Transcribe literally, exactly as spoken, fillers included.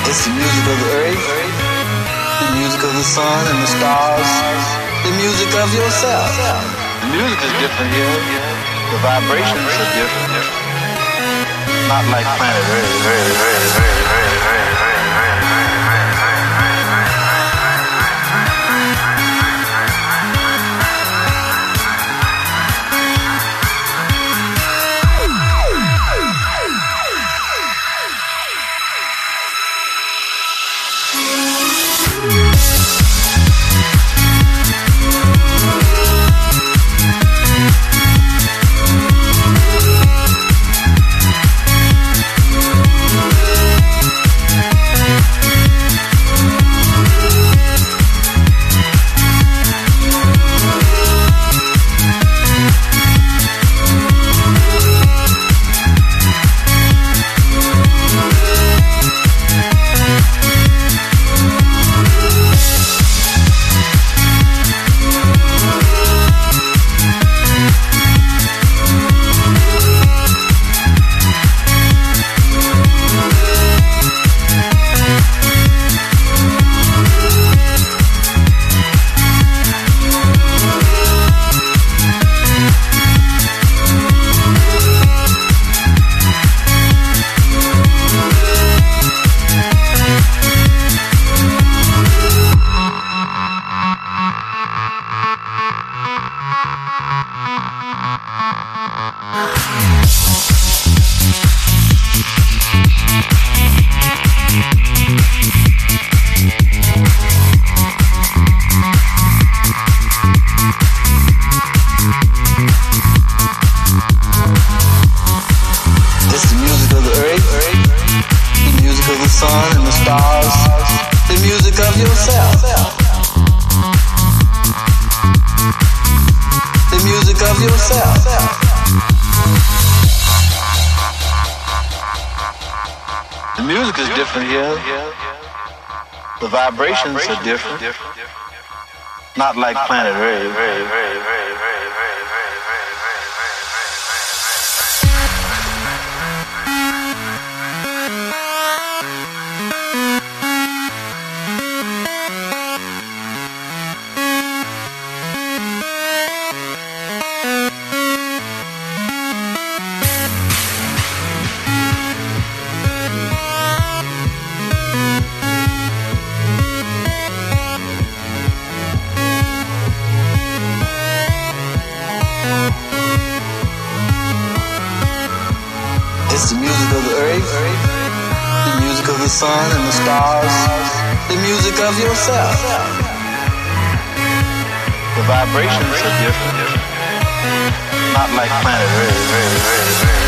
It's the music of the earth, the music of the sun and the stars, the music of yourself. The music is different here. The vibrations are different. Not like planet Earth. Sun and the stars, the music of yourself. The music of yourself. The music is different here. The vibrations are different. Not like planet Earth. It's the music of the earth, the music of the sun and the stars, the music of yourself. The vibrations are different, not like planet Earth.